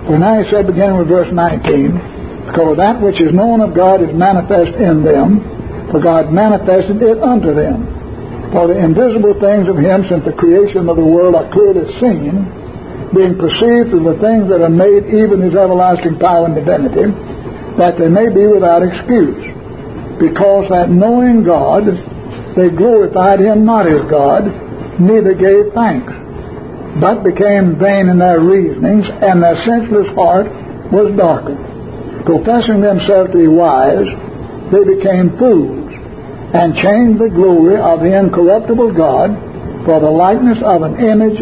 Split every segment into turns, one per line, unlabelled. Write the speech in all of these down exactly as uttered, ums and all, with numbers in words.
For now he said, beginning with verse nineteen, because that which is known of God is manifest in them, for God manifested it unto them. For the invisible things of him since the creation of the world are clearly seen, being perceived through the things that are made, even his everlasting power and divinity, that they may be without excuse. Because that knowing God, they glorified him not as God, neither gave thanks, but became vain in their reasonings, and their senseless heart was darkened. Professing themselves to be wise, they became fools, and changed the glory of the incorruptible God for the likeness of an image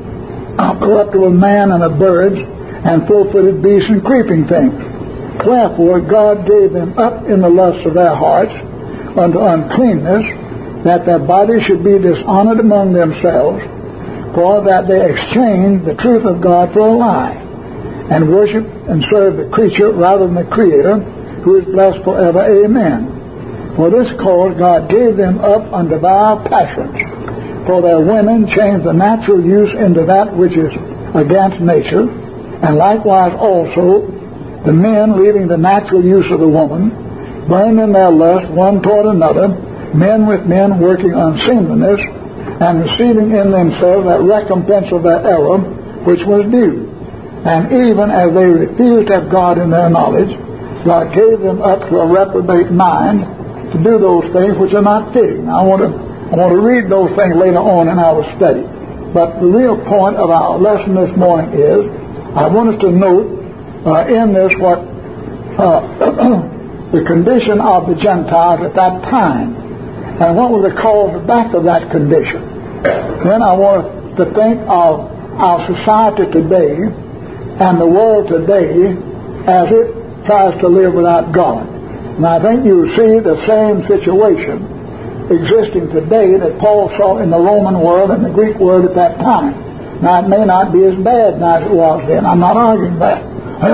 of corruptible man and of birds, and full-footed beasts and creeping things. Wherefore God gave them up in the lusts of their hearts unto uncleanness, that their bodies should be dishonored among themselves, for that they exchanged the truth of God for a lie, and worship and serve the creature rather than the Creator, who is blessed forever. Amen. For this cause God gave them up unto vile passions, for their women changed the natural use into that which is against nature, and likewise also the men, leaving the natural use of the woman, burned in their lust one toward another, men with men working unseemliness, and receiving in themselves that recompense of their error which was due. And even as they refused to have God in their knowledge, God gave them up to a reprobate mind to do those things which are not fitting. Now, I want to I want to read those things later on in our study. But the real point of our lesson this morning is, I want us to note uh, in this what uh, the condition of the Gentiles at that time, and what was the cause back of that condition. Then I want to think of our society today and the world today as it tries to live without God. And I think you see the same situation existing today that Paul saw in the Roman world and the Greek world at that time. Now, it may not be as bad as it was then. I'm not arguing that.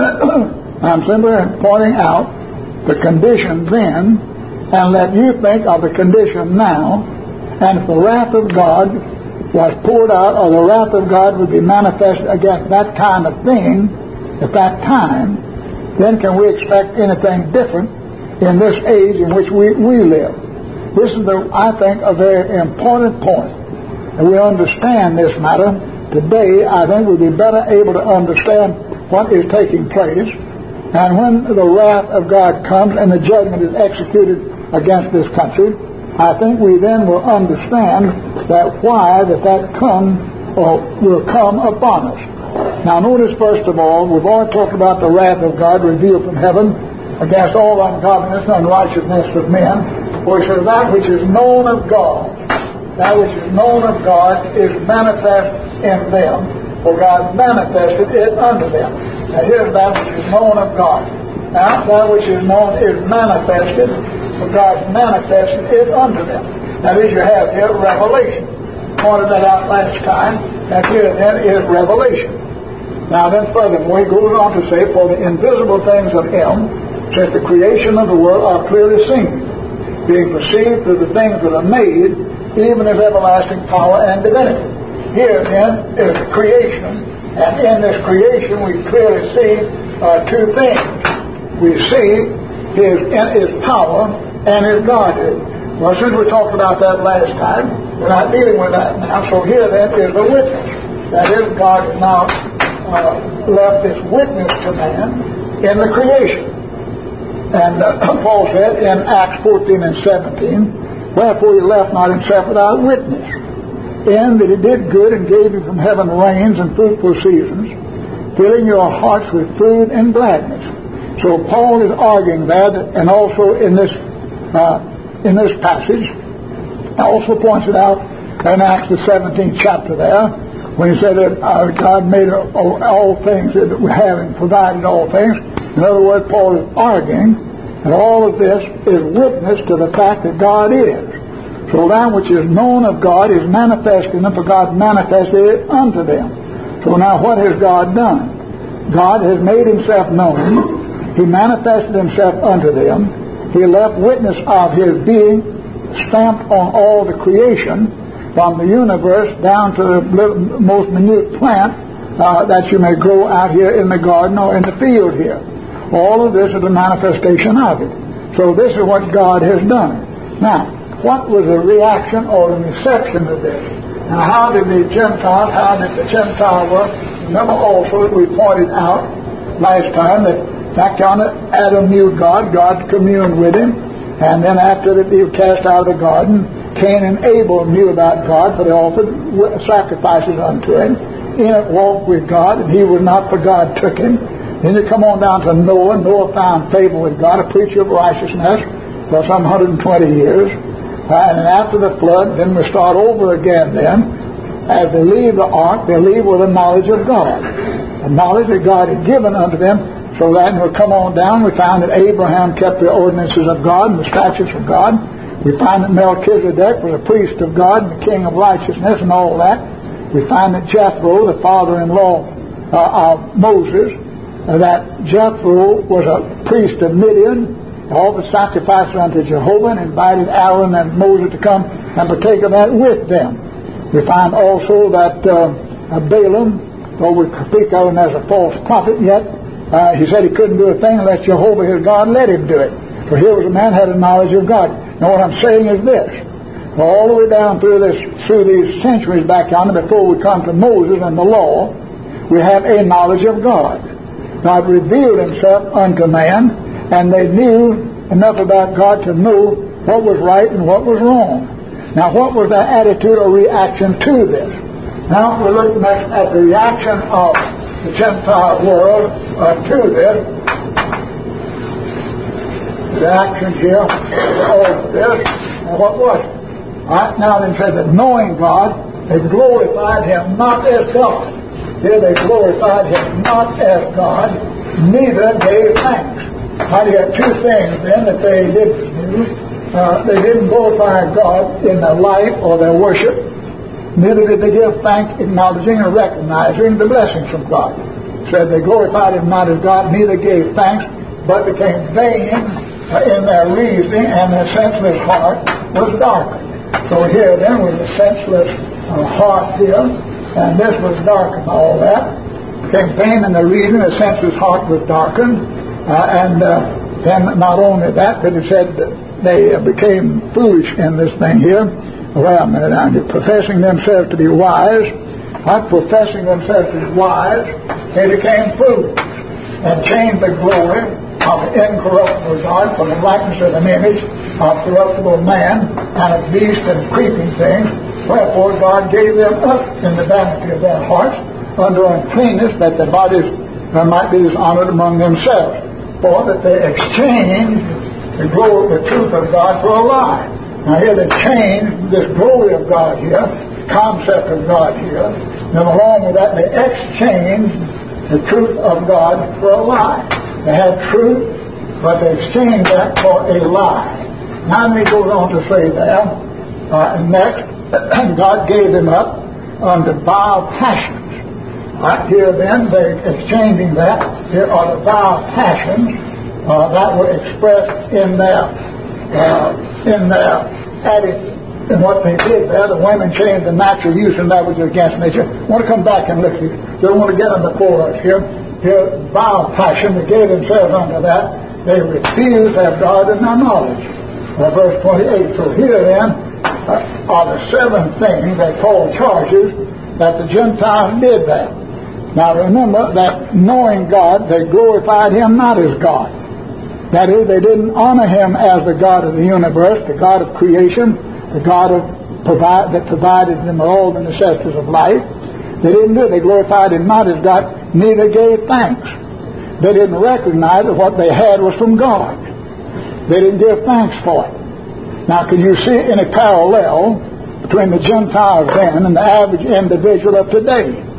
I'm simply pointing out the condition then, and let you think of the condition now. And if the wrath of God was poured out, or the wrath of God would be manifested against that kind of thing at that time, then can we expect anything different in this age in which we, we live? This is, the, I think, a very important point. And we understand this matter today. I think we'll be better able to understand what is taking place. And when the wrath of God comes and the judgment is executed against this country, I think we then will understand that why that that come or will come upon us. Now notice first of all, we've already talked about the wrath of God revealed from heaven against all ungodliness and unrighteousness of men. For he says, that which is known of God, that which is known of God is manifest in them, for God manifested it unto them. Now here's that which is known of God. Now that which is known is manifested, for God manifested it unto them. Now as you have here, revelation. Pointed that out last time. That here then is revelation. Now then furthermore, he goes on to say, for the invisible things of him, since the creation of the world, are clearly seen, being perceived through the things that are made, even his everlasting power and divinity. Here then is creation, and in this creation we clearly see uh, two things. We see his, his power and his Godhead. Well, since we talked about that last time, we're not dealing with that now. So here then is the witness. That is, God has now uh, left this witness to man in the creation. And uh, Paul said in Acts fourteen and seventeen, wherefore he left not himself without witness, in that he did good and gave you from heaven rains and fruitful seasons, filling your hearts with food and gladness. So Paul is arguing there, that, and also in this uh, in this passage, also points it out in Acts the seventeenth chapter there, when he said that uh, God made all, all things that we have and provided all things. In other words, Paul is arguing that all of this is witness to the fact that God is. So that which is known of God is manifest in them, for God manifested it unto them. So now what has God done? God has made himself known. He manifested himself unto them. He left witness of his being stamped on all the creation, from the universe down to the most minute plant, uh, that you may grow out here in the garden or in the field here. All of this is a manifestation of it. So this is what God has done. Now, what was the reaction or the reception of this? Now, how did the Gentiles, how did the Gentile work? Remember also that we pointed out last time that back on it, Adam knew God, God communed with him, and then after that he was cast out of the garden, Cain and Abel knew about God, for they offered sacrifices unto him. Enoch walked with God, and he was not, for God took him. Then you come on down to Noah. Noah found favor with God, a preacher of righteousness, for some one hundred twenty years. Uh, and after the flood, then we start over again then. As they leave the ark, they leave with the knowledge of God. The knowledge that God had given unto them. So that when we come on down, we find that Abraham kept the ordinances of God and the statutes of God. We find that Melchizedek was a priest of God and the king of righteousness and all that. We find that Jethro, the father-in-law uh, of Moses, uh, that Jethro was a priest of Midian, offered sacrifices unto Jehovah, and invited Aaron and Moses to come and partake of that with them. We find also that uh, Balaam, though we speak of him as a false prophet, yet uh, he said he couldn't do a thing unless Jehovah his God let him do it. For here was a man who had a knowledge of God. Now what I'm saying is this. All the way down through this, through these centuries back on, before we come to Moses and the law, we have a knowledge of God. God revealed himself unto man, and they knew enough about God to know what was right and what was wrong. Now, what was their attitude or reaction to this? Now, we look next at the reaction of the Gentile world uh, to this. The reaction here to all of this. And what was it? All right, now then said that knowing God, they glorified him not as God. Here they glorified him not as God, neither gave thanks. Now you have two things then that they didn't do. Uh, they didn't glorify God in their life or their worship. Neither did they give thanks, acknowledging or recognizing the blessings from God. Said they glorified him not as God, neither gave thanks, but became vain uh, in their reasoning, and their senseless heart was darkened. So here then was a senseless uh, heart here, and this was darkened, all that. Became vain in their reasoning, the senseless heart was darkened. Uh, and uh, then not only that, but it said that they uh, became foolish in this thing here. Well, a minute, now, professing themselves to be wise, not professing themselves to be wise, they became foolish and changed the glory of the incorruptible God from the likeness of an image of corruptible man and of beast and creeping things. Wherefore God gave them up in the vanity of their hearts under uncleanness, that their bodies uh, might be dishonored among themselves. For that they exchanged the glory, the truth of God for a lie. Now here they changed this glory of God here, concept of God here, and along with that they exchanged the truth of God for a lie. They had truth, but they exchanged that for a lie. Now he goes on to say there, uh, next, God gave them up unto vile passions. Right here then, they're exchanging that. Here are the vile passions uh, that were expressed in their uh, in their attitude, in what they did there. The women changed the natural use, and that was against nature. I want to come back and look at it. Don't want to get them before us here. Here, vile passion, they gave themselves unto that. They refused to have God in their knowledge. Uh, verse twenty-eight. So here then uh, are the seven things that Paul charges that the Gentiles did that. Now remember that knowing God, they glorified him not as God. That is, they didn't honor him as the God of the universe, the God of creation, the God of provide, that provided them all the necessities of life. They didn't do it. They glorified him not as God, neither gave thanks. They didn't recognize that what they had was from God. They didn't give thanks for it. Now can you see any parallel between the Gentiles then and the average individual of today?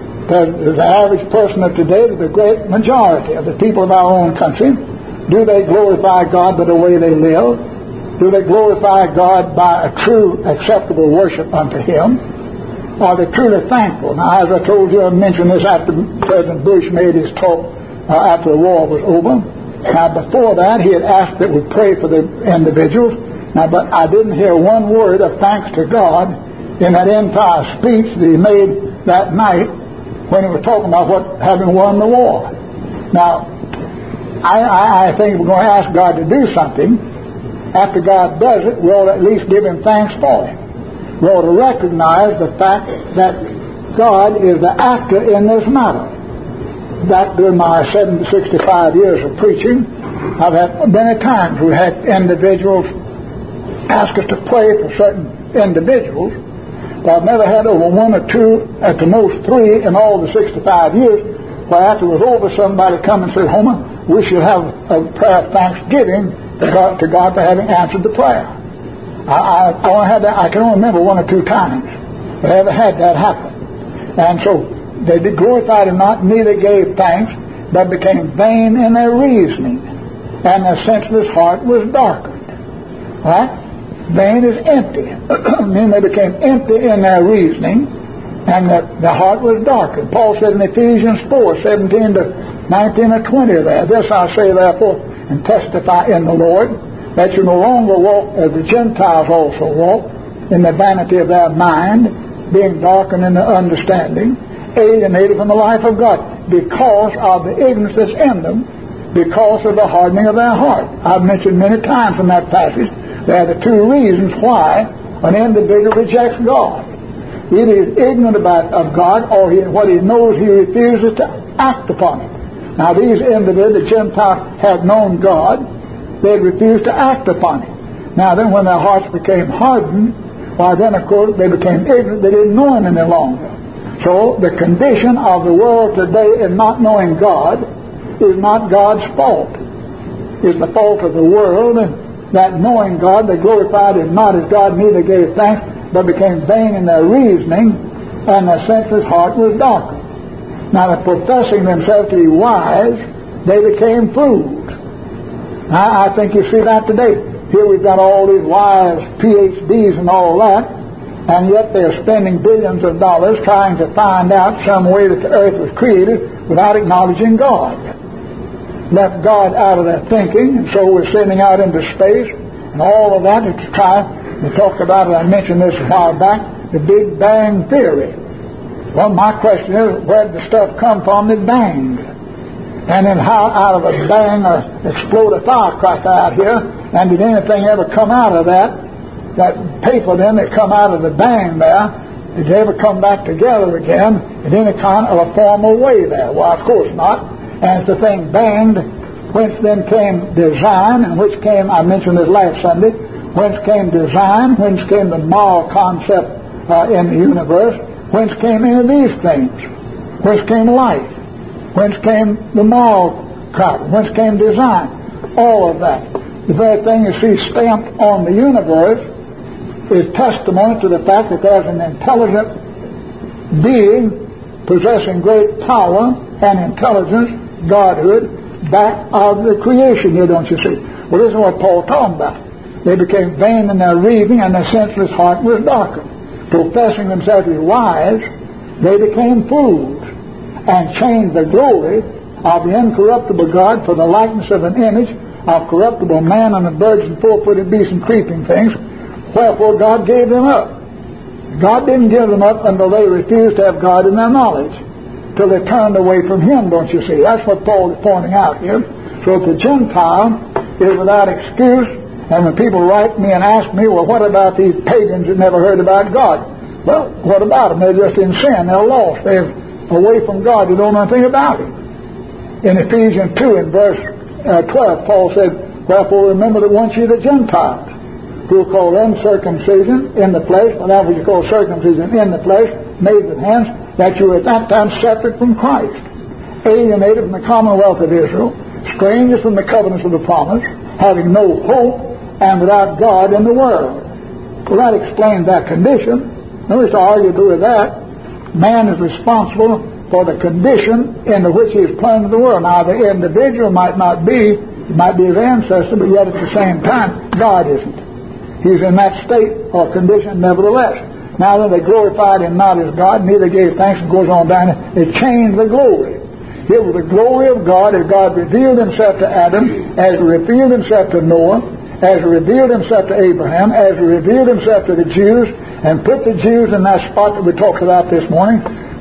The, the average person of today, the great majority of the people of our own country, do they glorify God by the way they live? Do they glorify God by a true, acceptable worship unto him? Are they truly thankful? Now, as I told you, I mentioned this after President Bush made his talk uh, after the war was over. Now, before that, he had asked that we pray for the individuals. Now, but I didn't hear one word of thanks to God in that entire speech that he made that night when he was talking about what having won the war. Now, I, I, I think if we're going to ask God to do something, after God does it, we ought to at least give him thanks for it. We ought to recognize the fact that God is the actor in this matter. Back during my sixty-five years of preaching, I've had many times we had individuals ask us to pray for certain individuals, but I've never had over one or two, at the most three, in all the sixty-five years, where after it was over, somebody come and said, Homer, we should have a prayer of thanksgiving to God, to God for having answered the prayer. I, I, I, only had that, I can only remember one or two times, but I ever had that happen. And so they did glorified him not, neither gave thanks, but became vain in their reasoning, and their senseless heart was darkened. Right? Vain is empty. I mean, they became empty in their reasoning, and the, the heart was darkened. Paul said in Ephesians four, seventeen to nineteen or twenty there, this I say therefore, and testify in the Lord, that you no longer walk as the Gentiles also walk, in the vanity of their mind, being darkened in their understanding, alienated from the life of God, because of the ignorance that's in them, because of the hardening of their heart. I've mentioned many times from that passage, there are the two reasons why an individual rejects God. Either he's ignorant about of God, or he, what he knows he refuses to act upon it. Now these individuals, the Gentiles, had known God, they had refused to act upon it. Now then when their hearts became hardened, why then of course they became ignorant, they didn't know him any longer. So the condition of the world today in not knowing God is not God's fault. It's the fault of the world, and that knowing God, they glorified him not as God, neither gave thanks, but became vain in their reasoning, and their senseless heart was darkened. Now, the professing themselves to be wise, they became fools. Now, I think you see that today. Here we've got all these wise P H Ds and all that, and yet they're spending billions of dollars trying to find out some way that the earth was created without acknowledging God. Left God out of their thinking, and so we're sending out into space, and all of that to try. We talked about it, I mentioned this a while back, the Big Bang Theory. Well, my question is, where did the stuff come from that banged? And then how out of a bang or explode a firecracker out here, and did anything ever come out of that? That paper then that come out of the bang there, did they ever come back together again in any kind of a formal way there? Well, of course not. And as the thing banged, whence then came design, and which came, I mentioned this last Sunday, whence came design, whence came the moral concept uh, in the universe, whence came any of these things, whence came life, whence came the moral concept, whence came design, all of that. The very thing you see stamped on the universe is testimony to the fact that there's an intelligent being possessing great power and intelligence, Godhood, back of the creation here, don't you see? Well, this is what Paul's talking about. They became vain in their reasoning, and their senseless heart was darkened. Professing themselves to be wise, they became fools, and changed the glory of the incorruptible God for the likeness of an image of corruptible man and of birds and four-footed beasts and creeping things. Wherefore God gave them up. God didn't give them up until they refused to have God in their knowledge, till they turned away from him, don't you see? That's what Paul is pointing out here. So if the Gentile is without excuse, and when people write me and ask me, well, what about these pagans that never heard about God? Well, what about them? They're just in sin. They're lost. They're away from God. They don't know anything about Him. In Ephesians two, in verse uh, twelve, Paul said, wherefore remember that once ye the Gentiles, who are called uncircumcision in the flesh, or that which is called circumcision in the flesh, made with hands, that you were at that time separate from Christ, alienated from the commonwealth of Israel, strangers from the covenants of the promise, having no hope, and without God in the world. Well, that explains that condition. Notice I argue with that. Man is responsible for the condition into which he is plunged in the world. Now, the individual might not be, he might be his ancestor, but yet at the same time, God isn't. He's in that state or condition nevertheless. Now that they glorified him not as God, neither gave thanks, and goes on down, they changed the glory. It was the glory of God as God revealed himself to Adam, as he revealed himself to Noah, as he revealed himself to Abraham, as he revealed himself to the Jews, and put the Jews in that spot that we talked about this morning,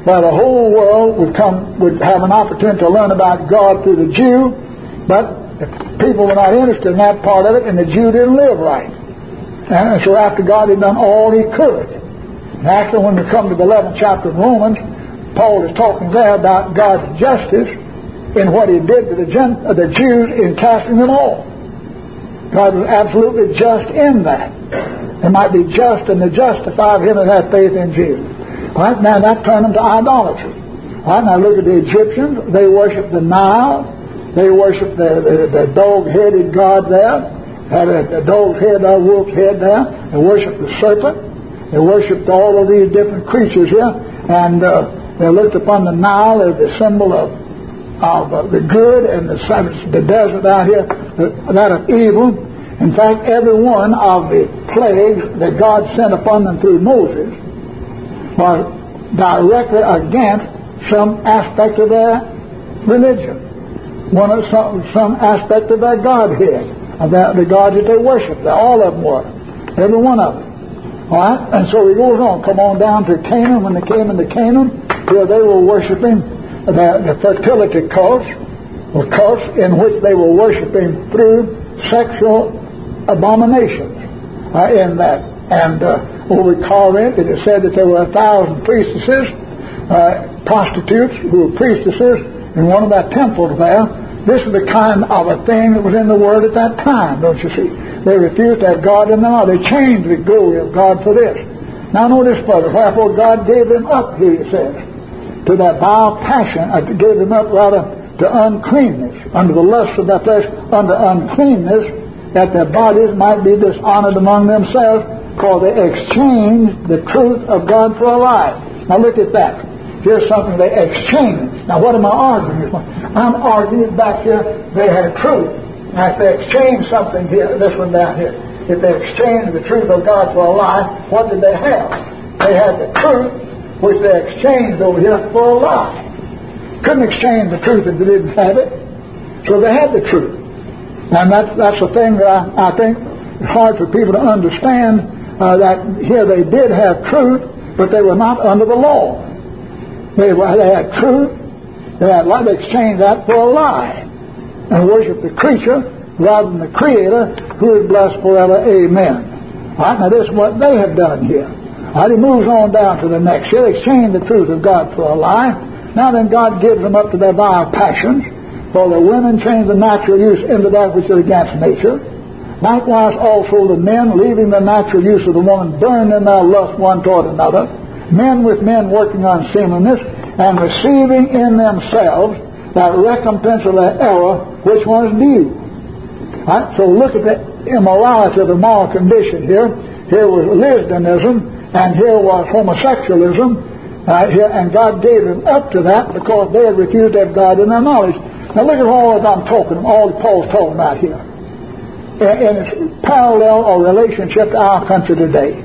where the whole world would come, would have an opportunity to learn about God through the Jew, but the people were not interested in that part of it, and the Jew didn't live right. And so after God had done all He could, and actually when we come to the eleventh chapter of Romans, Paul is talking there about God's justice in what He did to the, Gen- uh, the Jews in casting them off. God was absolutely just in that. It might be just and the justified him that had faith in Jesus. Right now that turned them to idolatry. Right now look at the Egyptians. They worshiped the Nile. They worshiped the, the, the dog-headed god there. Had a, a dog's head, a wolf's head there. They worshiped the serpent. They worshipped all of these different creatures here. And uh, they looked upon the Nile as the symbol of, of uh, the good, and the, the desert out here, the, that of evil. In fact, every one of the plagues that God sent upon them through Moses was directly against some aspect of their religion, one of some, some aspect of their Godhead, of their, the God that they worshiped. All of them were, every one of them. All right, and so he goes on. Come on down to Canaan. When they came into Canaan, here they were worshiping the, the fertility cults, or cults in which they were worshiping through sexual abominations uh, in that. And uh, over Corinth, it is said that there were a thousand priestesses, uh, prostitutes who were priestesses in one of their temples there. This is the kind of a thing that was in the world at that time, don't you see? They refused to have God in their life. They changed the glory of God for this. Now notice further, wherefore God gave them up, here it says, to that vile passion, uh, gave them up rather to uncleanness, under the lust of their flesh, under uncleanness, that their bodies might be dishonored among themselves, for they exchanged the truth of God for a lie. Now look at that. Here's something they exchanged. Now what am I arguing for? I'm arguing back here they had truth. Now if they exchanged something here, this one down here, if they exchanged the truth of God for a lie, what did they have? They had the truth, which they exchanged over here for a lie. Couldn't exchange the truth if they didn't have it. So they had the truth. And that's, that's the thing that I, I think is hard for people to understand, uh, that here they did have truth, but they were not under the law. They, were, they had truth, they had life, they exchanged that for a lie, and worshiped the creature rather than the Creator, who is blessed forever. Amen. All right, now this is what they have done here. All right, he moves on down to the next. Here they exchanged the truth of God for a lie. Now then God gives them up to their vile passions. For the women change the natural use into that which is against nature. Likewise also the men, leaving the natural use of the woman, burn in their lust one toward another. Men with men working on seemliness, and receiving in themselves that recompense of their error which was due. Right? So look at the immorality of the moral condition here. Here was lesbianism, and here was homosexualism. Right here, and God gave them up to that because they had refused to have God in their knowledge. Now look at all that I'm talking, all that Paul's talking about here, in its parallel or relationship to our country today.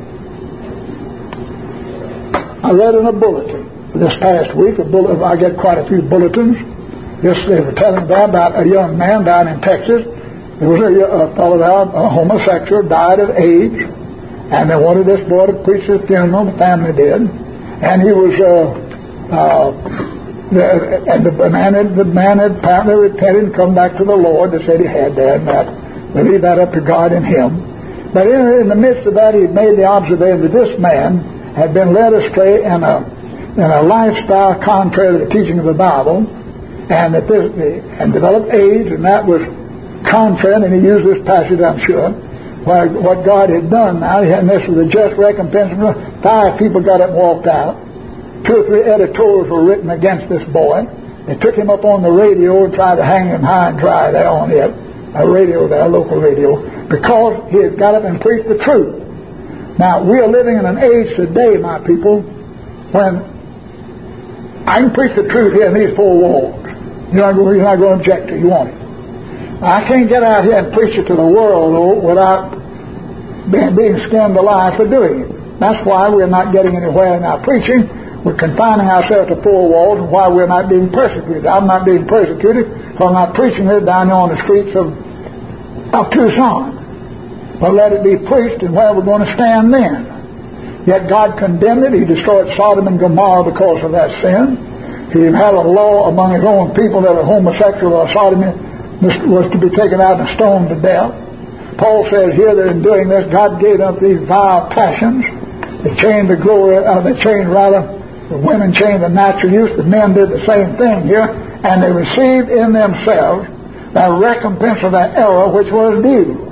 I read in a bulletin this past week, a bulletin, I get quite a few bulletins. This, they were telling there about a young man down in Texas. There was a, a fellow there, a homosexual, died of AIDS, and they wanted this boy to preach his funeral. The family did, and he was. Uh, uh, The, and the man, had, the man had apparently repented and come back to the Lord. They said he had that, and that. They leave that up to God and him. But in, in the midst of that, he made the observation that this man had been led astray in a, in a lifestyle contrary to the teaching of the Bible, and that this, and developed AIDS, and that was contrary, and he used this passage, I'm sure, where what God had done now, and this was a just recompense. Five people got up and walked out. Two or three editorials were written against this boy. They took him up on the radio and tried to hang him high and dry there on it, a radio there, a local radio, because he had got up and preached the truth. Now, we are living in an age today, my people, when I can preach the truth here in these four walls. You're not, you're not going to object to it. You want it. I can't get out here and preach it to the world, though, without being, being skinned alive for doing it. That's why we're not getting anywhere in our preaching. We're confining ourselves to four walls, and why we're not being persecuted. I'm not being persecuted because I'm not preaching it down here on the streets of, of Tucson. But let it be preached, and where we're going to stand then. Yet God condemned it. He destroyed Sodom and Gomorrah because of that sin. He had a law among his own people that a homosexual or sodomy was to be taken out and stoned to death. Paul says here that in doing this, God gave up these vile passions. They chained the glory, uh, they chained rather, the women chained the natural use, the men did the same thing here, and they received in themselves the recompense of that error which was due.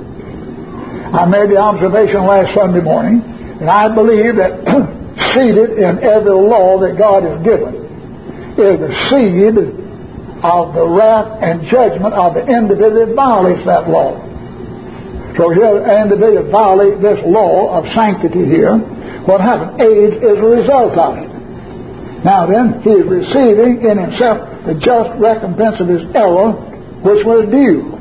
I made the observation last Sunday morning, and I believe that seated in every law that God has given is the seed of the wrath and judgment of the individual that violates that law. So here, the individual violates this law of sanctity here. What happened? AIDS is a result of it. Now then, he is receiving in himself the just recompense of his error, which was due.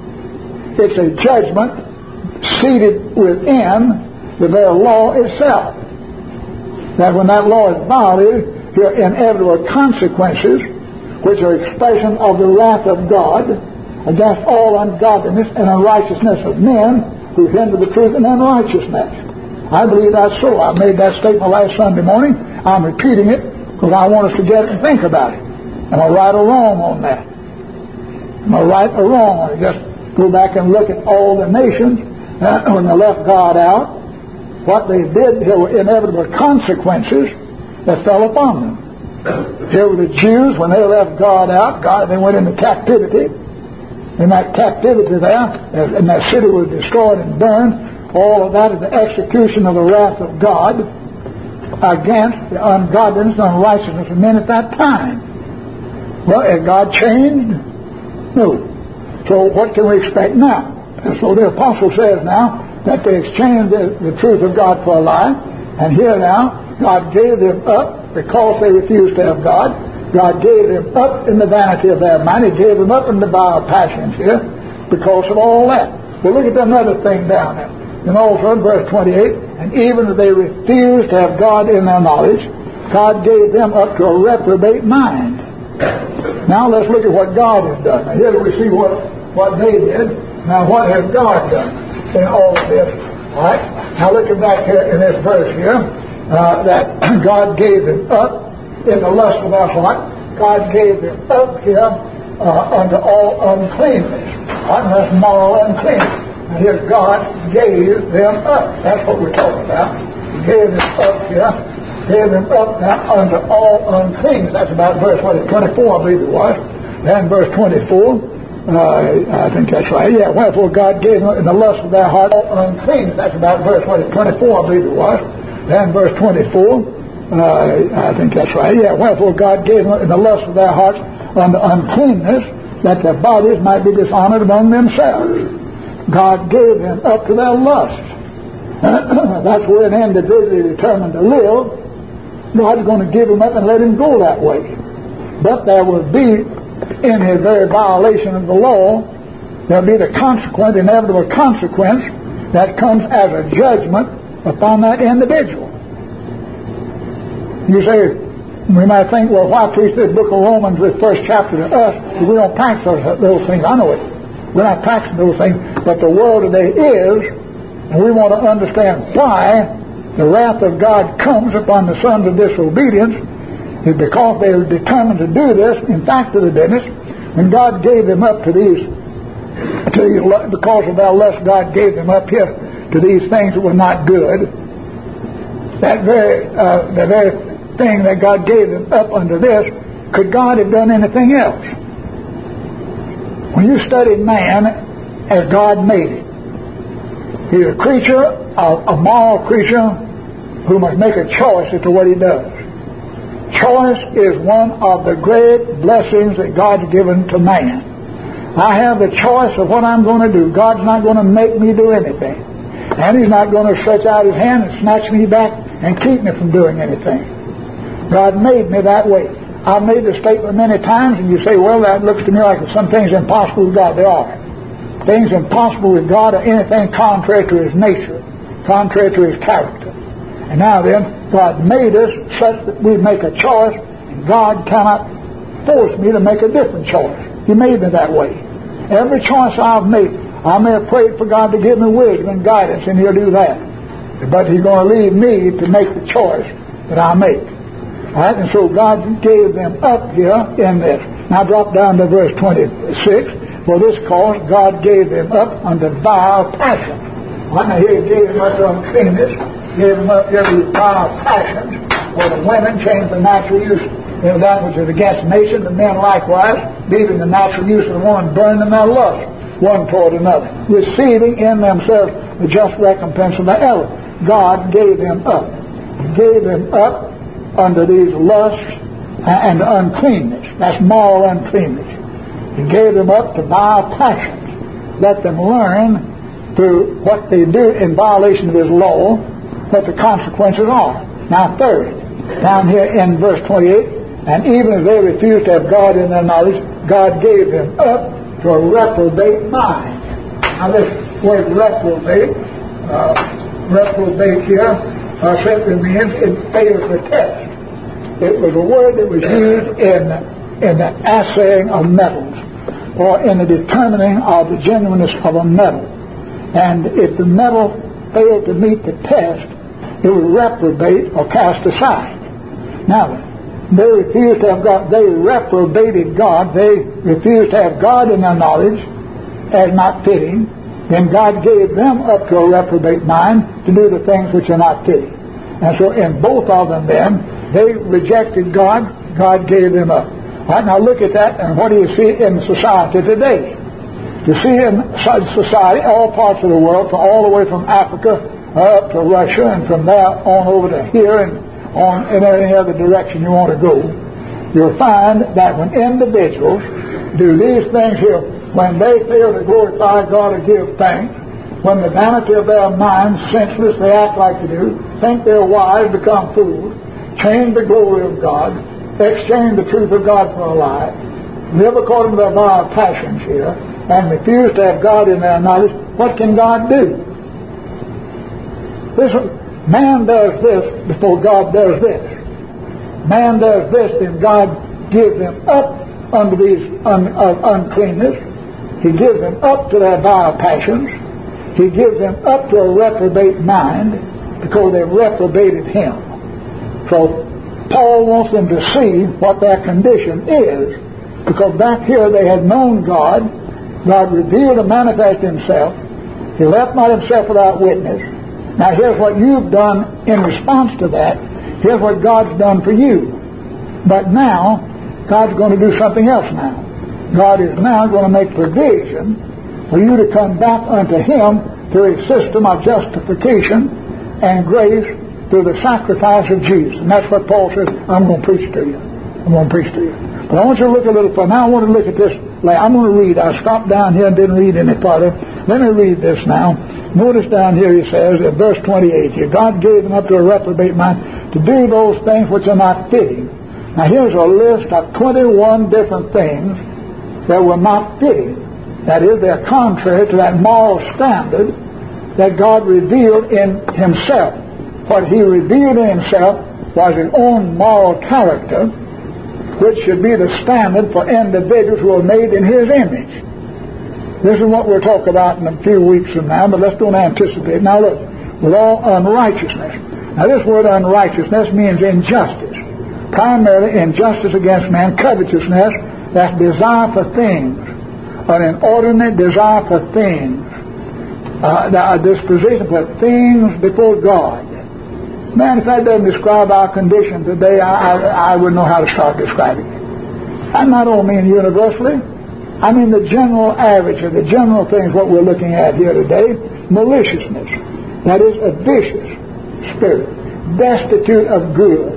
It's a judgment seated within the very law itself. That when that law is violated, there are inevitable consequences, which are expression of the wrath of God against all ungodliness and unrighteousness of men who hinder the truth in unrighteousness. I believe that's so. I made that statement last Sunday morning. I'm repeating it because I want us to get it and think about it. Am I right or wrong on that? Am I right or wrong on it? Just go back and look at all the nations uh, when they left God out. What they did, there were inevitable consequences that fell upon them. Here were the Jews, when they left God out, God, they went into captivity. In that captivity there, and that city was destroyed and burned. All of that is the execution of the wrath of God against the ungodliness and unrighteousness of men at that time. Well, has God changed? No. So what can we expect now? And so the apostle says now that they exchanged the, the truth of God for a lie, and here now God gave them up because they refused to have God. God gave them up in the vanity of their mind. He gave them up in the vile passions here because of all that. Well, look at another thing down there. And also in verse twenty-eight, and even if they refused to have God in their knowledge, God gave them up to a reprobate mind. Now let's look at what God has done. Now here we see what, what they did. Now what has God done in all of this? All right. Now looking back here in this verse here, uh, that God gave them up in the lust of their heart. God gave them up here uh, unto all uncleanness. Right? And that's moral uncleanness. And here God gave them up. That's what we're talking about. He gave them up here. Gave them up now unto all uncleanness. That's about verse what, twenty-four, I believe it was. Then verse twenty-four, uh, I think that's right. Yeah, wherefore God gave them in the lust of their heart all uncleanness. That's about verse what, twenty-four, I believe it was. Then verse twenty-four, uh, I think that's right. Yeah, wherefore God gave them in the lust of their hearts unto uncleanness, that their bodies might be dishonored among themselves. God gave them up to their lust. That's where an individual is determined to live. God's going to give him up and let him go that way. But there will be, in his very violation of the law, there will be the consequent, inevitable consequence that comes as a judgment upon that individual. You say, we might think, well, why preach this book of Romans, this first chapter to us, if we don't practice those, those things? I know it. We're not practicing those things, but the world today is, and we want to understand why the wrath of God comes upon the sons of disobedience, is because they are determined to do this. In fact, to the business, when God gave them up to these, to these, because of their lust, God gave them up here to these things that were not good. That very, uh, the very thing that God gave them up under this, could God have done anything else? When you study man as God made him, he's a creature, a, a moral creature, who must make a choice as to what he does. Choice is one of the great blessings that God's given to man. I have the choice of what I'm going to do. God's not going to make me do anything. And he's not going to stretch out his hand and snatch me back and keep me from doing anything. God made me that way. I've made the statement many times, and you say, well, that looks to me like some things impossible with God. They are. Things impossible with God are anything contrary to his nature, contrary to his character. And now then, God made us such that we make a choice, and God cannot force me to make a different choice. He made me that way. Every choice I've made, I may have prayed for God to give me wisdom and guidance, and he'll do that. but He's going to leave me to make the choice that I make. All right, and so God gave them up here in this. Now drop down to verse twenty-six. For this cause God gave them up unto vile passions. All right, now here He gave them up to uncleanness, gave them up here to vile passions, where the women changed the natural use of that which is against nation, the men likewise, leaving the natural use of the woman, burning in their lust one toward another, receiving in themselves the just recompense of the error. God gave them up. Gave them up under these lusts and uncleanness. That's moral uncleanness. He gave them up to vile passions. Let them learn through what they do in violation of His law what the consequences are. Now third, down here in verse twenty-eight, and even as they refused to have God in their knowledge, God gave them up to a reprobate mind. Now this word reprobate, uh, reprobate here, uh, simply means it fails the test. It was a word that was used in, in the assaying of metals, or in the determining of the genuineness of a metal. And if the metal failed to meet the test, it was reprobate or cast aside. Now, they refused to have God. They reprobated God. They refused to have God in their knowledge as not fitting. Then God gave them up to a reprobate mind to do the things which are not fitting. And so in both of them then, they rejected God. God gave them up. All right, now look at that, and what do you see in society today? You see in society, all parts of the world, from all the way from Africa up to Russia, and from there on over to here, and on in any other direction you want to go, you'll find that when individuals do these things here, when they fail to glorify God or give thanks, when the vanity of their minds, senseless, they act like they do, think they're wise, become fools, change the glory of God, exchange the truth of God for a lie, live according to their vile passions here, and refuse to have God in their knowledge, what can God do? This man does this before God does this. Man does this, then God gives them up under these un, uh, uncleanness. He gives them up to their vile passions. He gives them up to a reprobate mind because they've reprobated Him. So Paul wants them to see what their condition is, because back here they had known God. God revealed and manifested Himself. He left not Himself without witness. Now here's what you've done in response to that. Here's what God's done for you. But now, God's going to do something else now. God is now going to make provision for you to come back unto Him through a system of justification and grace through the sacrifice of Jesus. And that's what Paul says, I'm going to preach to you. I'm going to preach to you. But I want you to look a little further. Now I want to look at this. I'm going to read. I stopped down here and didn't read any further. Let me read this now. Notice down here he says, in verse twenty-eight here, God gave them up to a reprobate mind to do those things which are not fitting. Now here's a list of twenty-one different things that were not fitting. That is, they're contrary to that moral standard that God revealed in Himself. What He revealed in Himself was His own moral character, which should be the standard for individuals who are made in His image. This is what we'll talk about in a few weeks from now, but let's don't anticipate. Now look, with all unrighteousness. Now this word unrighteousness means injustice. Primarily injustice against man, covetousness, that's desire for things, an inordinate desire for things, uh, a disposition for things before God. Man, if that doesn't describe our condition today, I, I, I wouldn't know how to start describing it. I not only mean universally, I mean the general average of the general things what we're looking at here today. Maliciousness, that is a vicious spirit, destitute of good.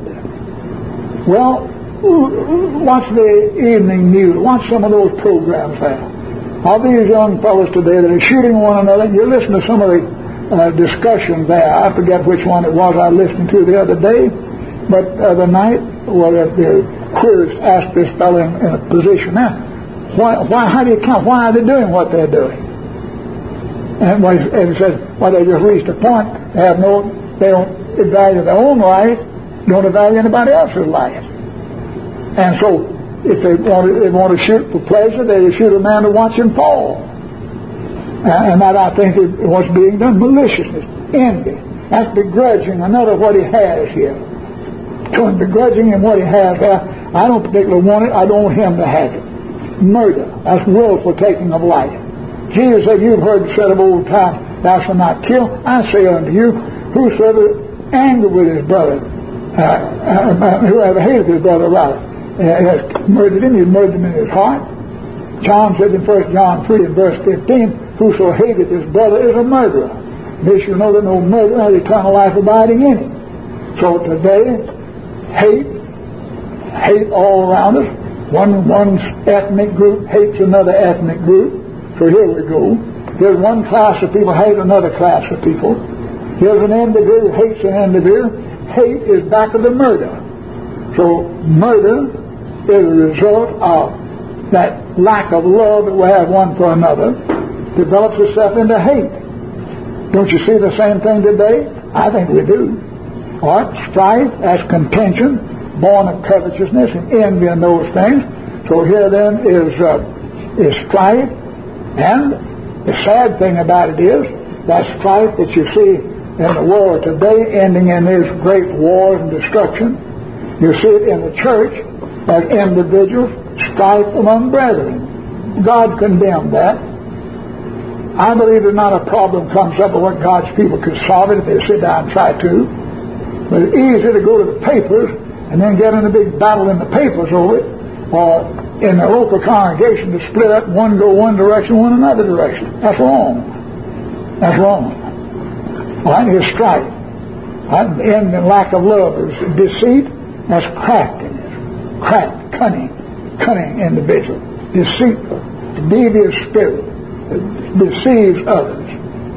Well, watch the evening news, watch some of those programs there. All these young fellows today that are shooting one another, you listen to some of the uh, discussion there. I forget which one it was I listened to the other day, but uh, the night, well, the, the queers asked this fellow in, in a position now, Why, why, how do you count? Why are they doing what they're doing? And, and he said, well, they just reached a point. They have no, they don't value their own life, don't value anybody else's life. And so, if they want to, they want to shoot for pleasure, they shoot a man to watch him fall. And, and that, I think, is what's being done. Maliciousness, envy, That's begrudging another what he has here. So in begrudging him what he has there, I don't particularly want it, I don't want him to have it. Murder, that's willful taking of life. Jesus said, you've heard said of old times, thou shalt not kill. I say unto you, whosoever angered with his brother, uh, uh, whoever hated his brother rather, uh, has murdered him, he's murdered him in his heart. John said in First John three and verse fifteen, whoso hateth his brother is a murderer. This you know that no murderer has eternal life abiding in him. So today, hate, hate all around us. One one ethnic group hates another ethnic group. So here we go. Here's one class of people hate another class of people. Here's an individual hates an individual. Hate is back of the murder. So murder is a result of that lack of love that we have one for another, develops itself into hate. Don't you see the same thing today? I think we do. All right, strife, that's contention, born of covetousness and envy and those things. So here then is uh, is strife, and the sad thing about it is that strife that you see in the world today ending in these great wars and destruction. You see it in the church as individuals, strife among brethren. God condemned that. I believe that not a problem comes up with what God's people could solve it if they sit down and try to. But it's easy to go to the papers and then get in a big battle in the papers over it, or in the local congregation to split up, one go one direction, one another direction. That's wrong. That's wrong. All right, here's strife. Right? And the lack of love is deceit. That's craftiness. Craft, cunning, cunning individual. Deceitful, devious spirit that deceives others.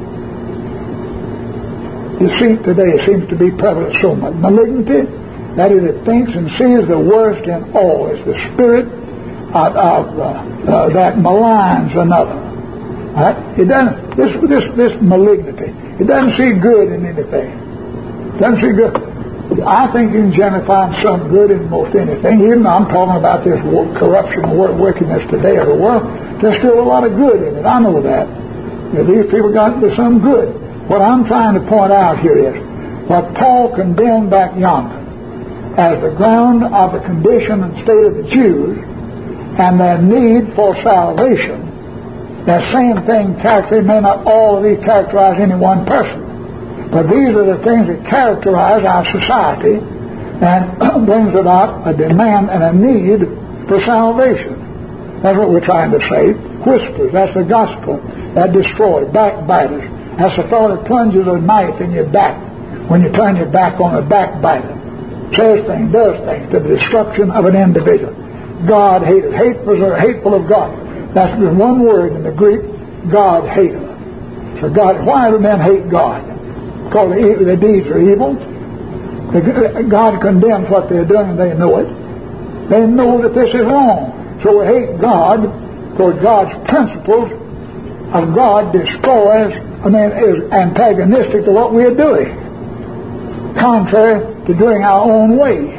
Deceit today seems to be prevalent so much. Malignity, that is, it thinks and sees the worst in all. It's the spirit of, of uh, uh, that maligns another. Right? It doesn't. This this this malignity. It doesn't see good in anything. It doesn't see good. I think you can generally find some good in most anything. Even though I'm talking about this corruption and wickedness today of the world, there's still a lot of good in it. I know that. You know, these people got to some good. What I'm trying to point out here is what Paul condemned back yonder as the ground of the condition and state of the Jews and their need for salvation. That same thing characterizes, may not all of these characterize any one person, but these are the things that characterize our society and brings about a demand and a need for salvation. That's what we're trying to say. Whispers, that's the gospel. That destroys. Backbiters, that's the fellow that plunges a knife in your back when you turn your back on a backbiter. Says things, does things to the destruction of an individual. God hated. Hateful, hateful of God. That's the one word in the Greek, God hated. So God, why do men hate God? Because the, the deeds are evil. The, God condemns what they're doing and they know it. They know that this is wrong. So we hate God because God's principles of God destroys, I mean, is antagonistic to what we're doing. Contrary to doing our own way.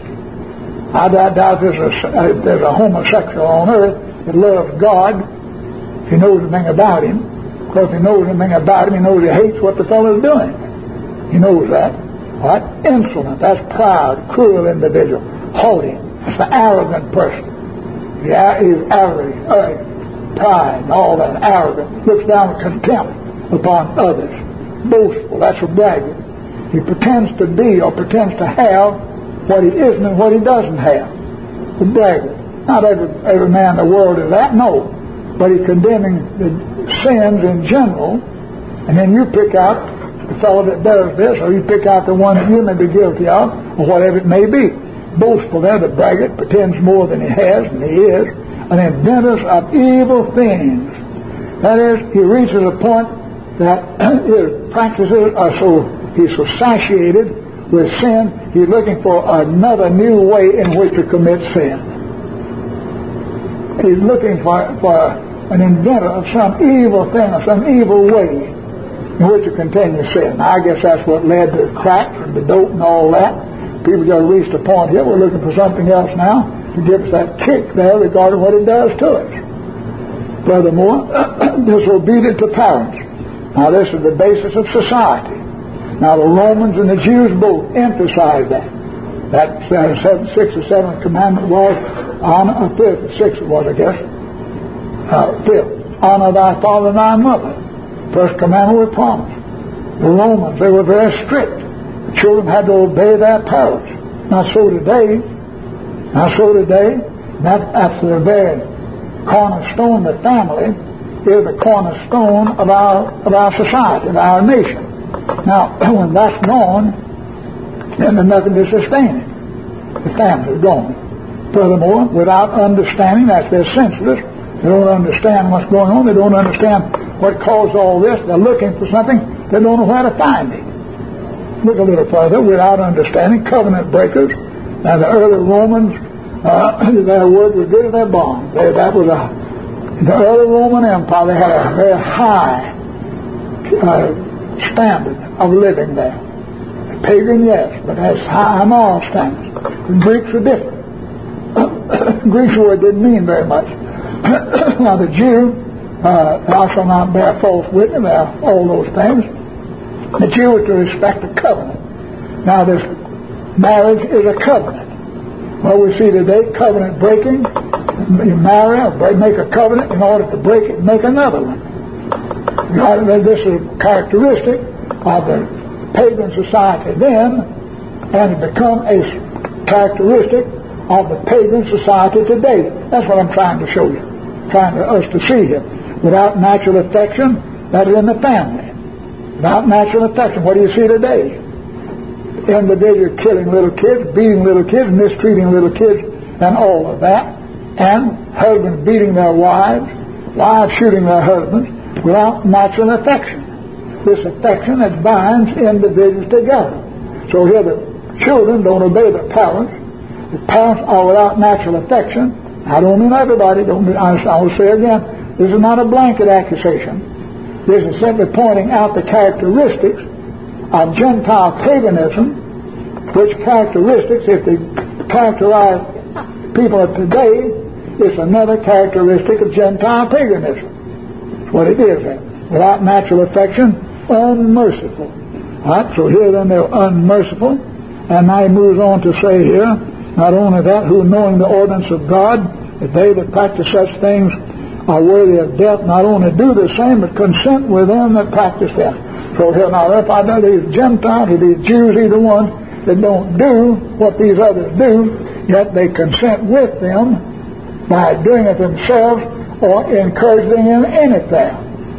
I doubt there's a, there's a homosexual on earth that loves God if he knows anything about him. Because if he knows anything about him, he knows he hates what the fellow's doing. He knows that. What? Insolent. That's proud, cruel individual. Haughty. That's the arrogant person. Yeah, he's arrogant, uh, pride, and all that. Arrogant. Looks down with contempt upon others. Boastful. That's a braggart. He pretends to be or pretends to have what he isn't and what he doesn't have. The braggart. Not every, every man in the world is that, no. But he's condemning the sins in general, and then you pick out the fellow that does this, or you pick out the one that you may be guilty of, or whatever it may be. Boastful there, the braggart, pretends more than he has, and he is, an inventor of evil things. That is, he reaches a point that his practices are so, he's so satiated with sin, he's looking for another new way in which to commit sin. He's looking for, for an inventor of some evil thing, or some evil way in which to continue sin. Now, I guess that's what led to crack and the dope and all that. People just reached a point here, we're looking for something else now to give us that kick there regarding what it does to us. Furthermore, disobedient to parents. Now, this is the basis of society. Now the Romans and the Jews both emphasized that. That uh, seventh, sixth or seventh commandment was honor, uh, fifth, sixth it was, I guess. Uh, fifth, honor thy father and thy mother. First commandment was promised. The Romans, they were very strict. The children had to obey their parents. Not so today. Not so today. That, that's the very cornerstone. The family is the cornerstone of our of our society, of our nation. Now, when that's gone, then there's nothing to sustain it. The family is gone. Furthermore, without understanding, that's they're senseless. They don't understand what's going on. They don't understand what caused all this. They're looking for something. They don't know where to find it. Look a little further. Without understanding, covenant breakers. Now, the early Romans, uh, their word was good as their bond. They, that was a, the early Roman Empire, they had a very high uh, standard of living there. Pagan, yes, but that's high moral standards. The Greeks were different. Greek's word didn't mean very much. Now the Jew, uh, thou shalt not bear false witness, all those things. The Jew was to respect the covenant. Now this marriage is a covenant. Well, we see today covenant breaking. You marry or make a covenant in order to break it and make another one. God, this is a characteristic of the pagan society then, and it become a characteristic of the pagan society today. That's what I'm trying to show you, trying to us to see here. Without natural affection, that is in the family. Without natural affection, what do you see today? Individuals killing little kids, beating little kids, mistreating little kids, and all of that, and husbands beating their wives, wives shooting their husbands, without natural affection. This affection that binds individuals together. So here the children don't obey their parents. The parents are without natural affection. I don't mean everybody. Don't mean, I will say again, this is not a blanket accusation. This is simply pointing out the characteristics of Gentile paganism, which characteristics, if they characterize people of today, is another characteristic of Gentile paganism. That's what it is then. Without natural affection, unmerciful. All right, so here then they're unmerciful. And now he moves on to say here, not only that, who knowing the ordinance of God, that they that practice such things are worthy of death, not only do the same, but consent with them that practice them. So here now, if I know these Gentiles or these Jews, either one, that don't do what these others do, yet they consent with them by doing it themselves or encouraging them in it there.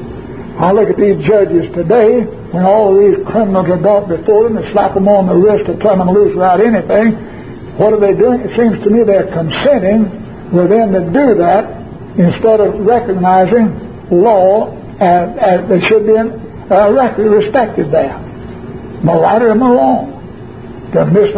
I look at these judges today, when all of these criminals are brought before them and slap them on the wrist to turn them loose without anything. What are they doing? It seems to me they're consenting with them to do that instead of recognizing law as, as they should be uh, respected there. Am I right or am I wrong? Do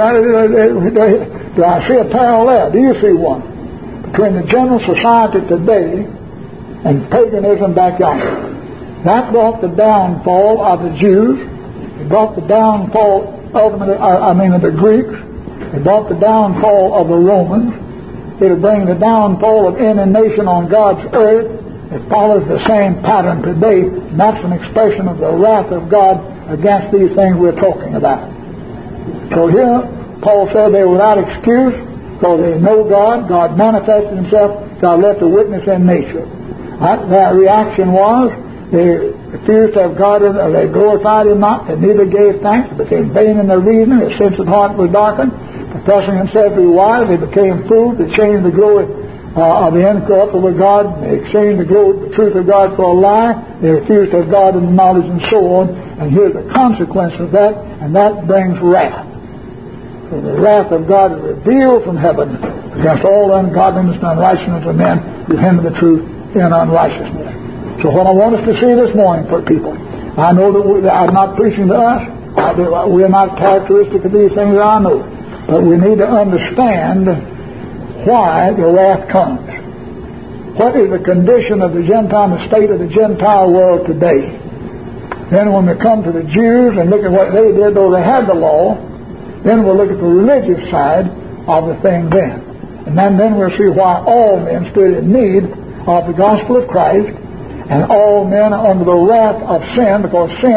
I see a parallel? Do you see one? Between the general society today and paganism back yonder. That brought the downfall of the Jews. It brought the downfall, ultimately, I mean, of the Greeks. It brought the downfall of the Romans. It'll bring the downfall of any nation on God's earth. It follows the same pattern today. And that's an expression of the wrath of God against these things we're talking about. So here, Paul said they were without excuse because they know God. God manifested himself. God left a witness in nature. That, that reaction was, they refused to have God, or they glorified him not, they neither gave thanks, they became vain in their reasoning, their sense of heart was darkened, professing themselves to be wise, they became fools, they changed the glory uh, of the incorruptible God, they exchanged the glory, the truth of God for a lie, they refused to have God in the knowledge and so on, and here's the consequence of that, and that brings wrath. So the wrath of God is revealed from heaven against all ungodliness and unrighteousness of men who hinder the truth in unrighteousness. So what I want us to see this morning for people, I know that we, I'm not preaching to us. I do, we're not characteristic of these things, I know. But we need to understand why the wrath comes. What is the condition of the Gentile, the state of the Gentile world today? Then when we come to the Jews and look at what they did, though they had the law, then we'll look at the religious side of the thing then. And then, then we'll see why all men stood in need of the gospel of Christ, and all men are under the wrath of sin, because sin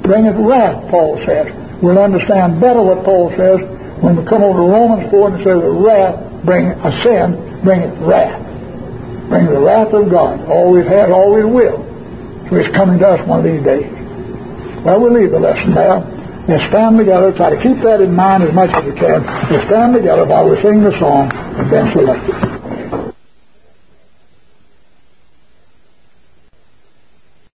bringeth wrath, Paul says. We'll understand better what Paul says when we come over to Romans four and it says that wrath, bring a sin, bringeth wrath. Bring the wrath of God. Always has, always will. So it's coming to us one of these days. Well, we'll leave the lesson there. Let's stand together. Try to keep that in mind as much as we can. Let's stand together while we sing the song and then select it.